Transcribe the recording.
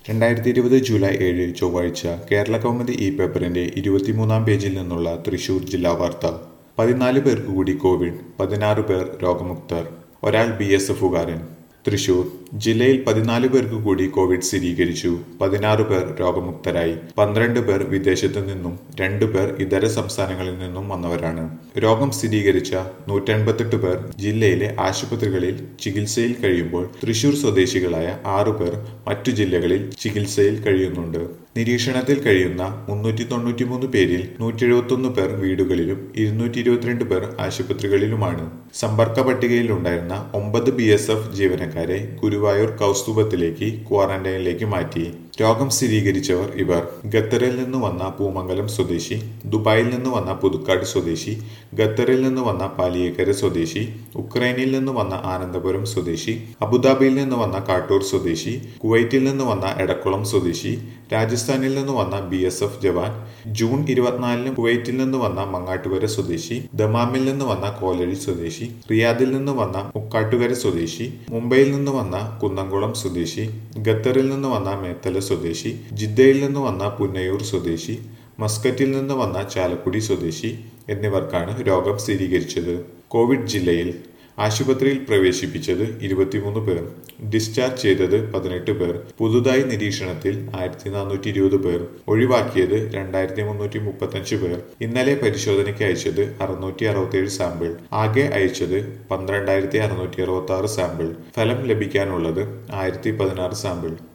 2020 July 7 ചൊവ്വാഴ്ച കേരള കൗമുദി ഈ പേപ്പറിന്റെ 23-ാം പേജിൽ നിന്നുള്ള തൃശൂർ ജില്ലാ വാർത്ത. 14 പേർക്ക് കൂടി കോവിഡ്, 16 പേർ രോഗമുക്തർ, ഒരാൾ BSFുകാരൻ. തൃശൂർ ജില്ലയിൽ 14 പേർക്ക് കൂടി കോവിഡ് സ്ഥിരീകരിച്ചു. 16 പേർ രോഗമുക്തരായി. 12 പേർ വിദേശത്തു നിന്നും 2 പേർ ഇതര സംസ്ഥാനങ്ങളിൽ നിന്നും വന്നവരാണ്. രോഗം സ്ഥിരീകരിച്ച 188 പേർ ജില്ലയിലെ ആശുപത്രികളിൽ ചികിത്സയിൽ കഴിയുമ്പോൾ തൃശൂർ സ്വദേശികളായ 6 പേർ മറ്റു ജില്ലകളിൽ ചികിത്സയിൽ കഴിയുന്നുണ്ട്. നിരീക്ഷണത്തിൽ കഴിയുന്ന 393 പേരിൽ 171 പേർ വീടുകളിലും 222 പേർ ആശുപത്രികളിലുമാണ്. സമ്പർക്ക പട്ടികയിലുണ്ടായിരുന്ന 9 BSF ജീവനക്കാരെ ഗുരുവായൂർ കൗസ്തുഭത്തിലേക്ക് ക്വാറന്റൈനിലേക്ക് മാറ്റി. രോഗം സ്ഥിരീകരിച്ചവർ ഇവർ: ഖത്തറിൽ നിന്ന് വന്ന പൂമംഗലം സ്വദേശി, ദുബായിൽ നിന്ന് വന്ന പുതുക്കാട് സ്വദേശി, ഖത്തറിൽ നിന്ന് വന്ന പാലിയേക്കര സ്വദേശി, ഉക്രൈനിൽ നിന്ന് വന്ന ആനന്ദപുരം സ്വദേശി, അബുദാബിയിൽ നിന്ന് വന്ന കാട്ടൂർ സ്വദേശി, കുവൈറ്റിൽ നിന്ന് വന്ന എടക്കുളം സ്വദേശി, രാജസ്ഥാനിൽ നിന്ന് വന്ന BSF ജവാൻ, ജൂൺ 24-ന് കുവൈറ്റിൽ നിന്ന് വന്ന മങ്ങാട്ടുകര സ്വദേശി, ദമാമിൽ നിന്ന് വന്ന കോലഴി സ്വദേശി, റിയാദിൽ നിന്ന് വന്ന മുക്കാട്ടുകര സ്വദേശി, മുംബൈയിൽ നിന്ന് വന്ന കുന്നംകുളം സ്വദേശി, ഖത്തറിൽ നിന്ന് വന്ന മേത്തല സ്വദേശി, ജിദ്ദയിൽ നിന്ന് വന്ന പുന്നയൂർ സ്വദേശി, മസ്കറ്റിൽ നിന്ന് വന്ന ചാലക്കുടി സ്വദേശി എന്നിവർക്കാണ് രോഗം സ്ഥിരീകരിച്ചത്. കോവിഡ് ജില്ലയിൽ ആശുപത്രിയിൽ പ്രവേശിപ്പിച്ചത് 23 പേർ, ഡിസ്ചാർജ് ചെയ്തത് 18 പേർ, പുതുതായി നിരീക്ഷണത്തിൽ 1420 പേർ, ഒഴിവാക്കിയത് 2335 പേർ. ഇന്നലെ പരിശോധനയ്ക്ക് അയച്ചത് 667 സാമ്പിൾ. ആകെ അയച്ചത് 12666 സാമ്പിൾ. ഫലം ലഭിക്കാനുള്ളത് 1016 സാമ്പിൾ.